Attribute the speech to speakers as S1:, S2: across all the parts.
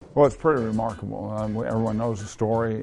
S1: Well, it's pretty remarkable. Everyone knows the story.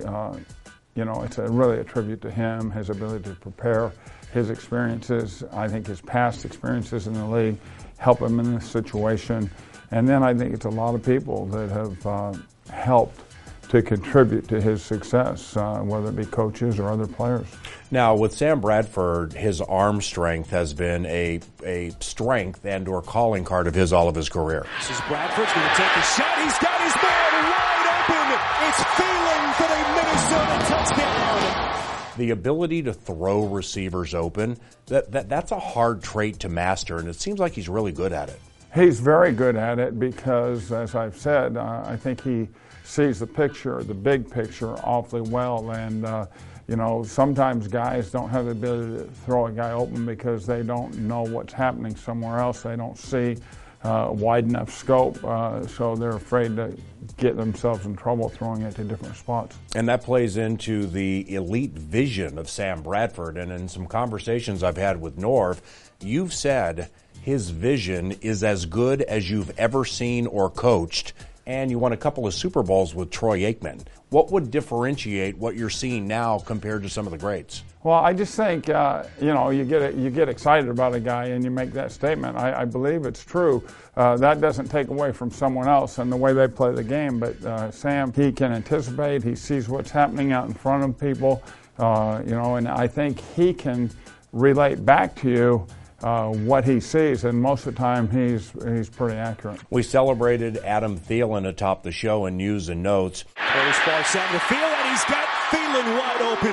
S1: It's really a tribute to him, his ability to prepare, his experiences. I think his past experiences in the league help him in this situation. And then I think it's a lot of people that have helped to contribute to his success, whether it be coaches or other players.
S2: Now, with Sam Bradford, his arm strength has been a strength and or calling card of his all of his career.
S3: This is Bradford's going to take a shot. He's got his man wide open. It's Thielen for the Minnesota touchdown.
S2: The ability to throw receivers open, that's a hard trait to master, and it seems like he's really good at it.
S1: He's very good at it because, as I've said, I think he sees the picture, the big picture, awfully well. And, sometimes guys don't have the ability to throw a guy open because they don't know what's happening somewhere else. They don't see wide enough scope, so they're afraid to get themselves in trouble throwing it to different spots.
S2: And that plays into the elite vision of Sam Bradford. And in some conversations I've had with Norv, you've said his vision is as good as you've ever seen or coached, and you won a couple of Super Bowls with Troy Aikman. What would differentiate what you're seeing now compared to some of the greats?
S1: Well, I just think, you get excited about a guy and you make that statement. I believe it's true. That doesn't take away from someone else and the way they play the game. But Sam, he can anticipate. He sees what's happening out in front of people, and I think he can relate back to you what he sees, and most of the time he's pretty accurate.
S2: We celebrated Adam Thielen atop the show in news and notes.
S3: First ball down the field, and he's got Thielen wide open.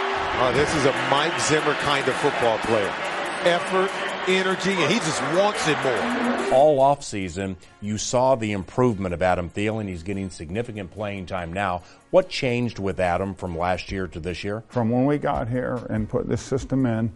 S4: This is a Mike Zimmer kind of football player. Effort, energy, and he just wants it more.
S2: All offseason, you saw the improvement of Adam Thielen. He's getting significant playing time now. What changed with Adam from last year to this year?
S1: From when we got here and put this system in,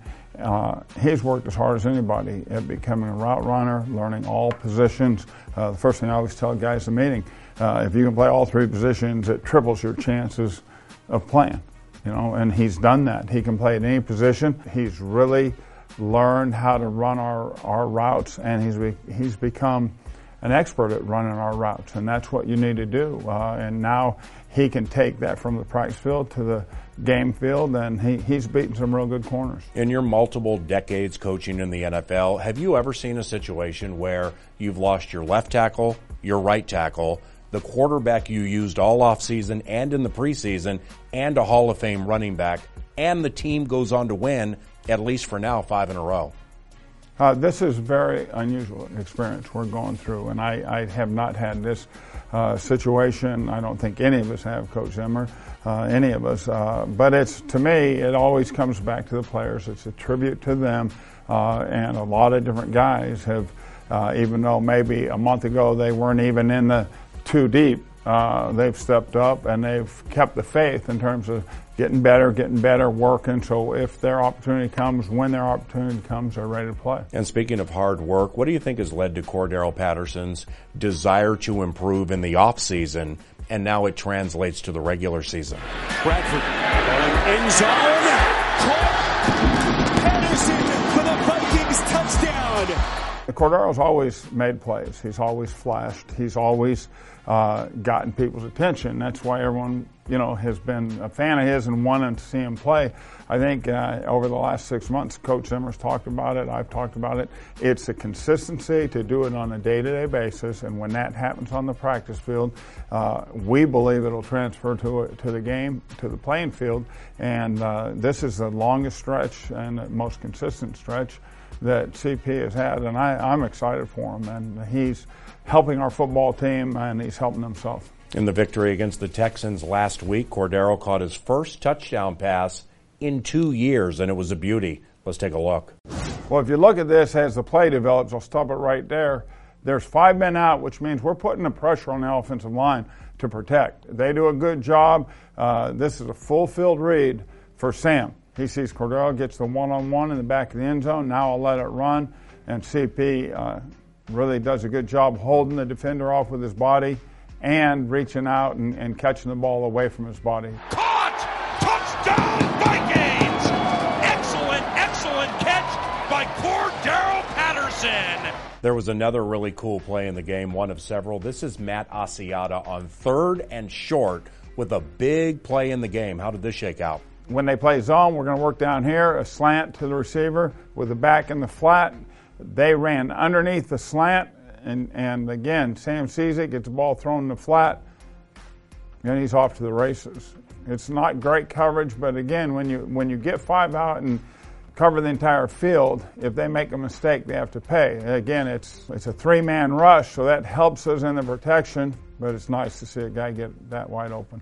S1: he's worked as hard as anybody at becoming a route runner, learning all positions. The first thing I always tell guys in the meeting, if you can play all three positions, it triples your chances of playing. And he's done that. He can play at any position. He's really learned how to run our routes, and he's become an expert at running our routes, and that's what you need to do. And now he can take that from the practice field to the game field, and he's beaten some real good corners.
S2: In your multiple decades coaching in the NFL, have you ever seen a situation where you've lost your left tackle, your right tackle, the quarterback you used all offseason and in the preseason, and a Hall of Fame running back, and the team goes on to win, at least for now, 5 in a row?
S1: This is a very unusual experience we're going through, and I have not had this situation. I don't think any of us have, Coach Zimmer, any of us. But to me, it always comes back to the players. It's a tribute to them, and a lot of different guys have, even though maybe a month ago they weren't even in the too deep, they've stepped up and they've kept the faith in terms of getting better, working. So if their opportunity comes, when their opportunity comes, they're ready to play.
S2: And speaking of hard work, what do you think has led to Cordarrelle Patterson's desire to improve in the offseason, and now it translates to the regular season?
S3: Bradford end zone. Patterson for the Vikings touchdown.
S1: Cordarrelle's always made plays. He's always flashed. He's always gotten people's attention. That's why everyone, has been a fan of his and wanted to see him play. I think over the last 6 months, Coach Zimmer's talked about it. I've talked about it. It's the consistency to do it on a day-to-day basis, and when that happens on the practice field, we believe it'll transfer to the game, to the playing field. And this is the longest stretch and the most consistent stretch that CP has had, and I'm excited for him. And he's helping our football team, and he's helping himself.
S2: In the victory against the Texans last week, Cordarrelle caught his first touchdown pass in 2 years, and it was a beauty. Let's take a look.
S1: Well, if you look at this as the play develops, I'll stop it right there. There's 5 men out, which means we're putting the pressure on the offensive line to protect. They do a good job. This is a full field read for Sam. He sees Cordarrelle, gets the one-on-one in the back of the end zone. Now I'll let it run. And CP really does a good job holding the defender off with his body and reaching out and catching the ball away from his body.
S5: Caught! Touchdown Vikings! Excellent catch by Cordarrelle Patterson.
S2: There was another really cool play in the game, one of several. This is Matt Asiata on 3rd and short with a big play in the game. How did this shake out?
S1: When they play zone, we're going to work down here, a slant to the receiver with the back in the flat. They ran underneath the slant, and again, Sam sees it, gets the ball thrown in the flat, and he's off to the races. It's not great coverage, but again, when you get 5 out and cover the entire field, if they make a mistake, they have to pay. Again, it's a 3-man rush, so that helps us in the protection, but it's nice to see a guy get that wide open.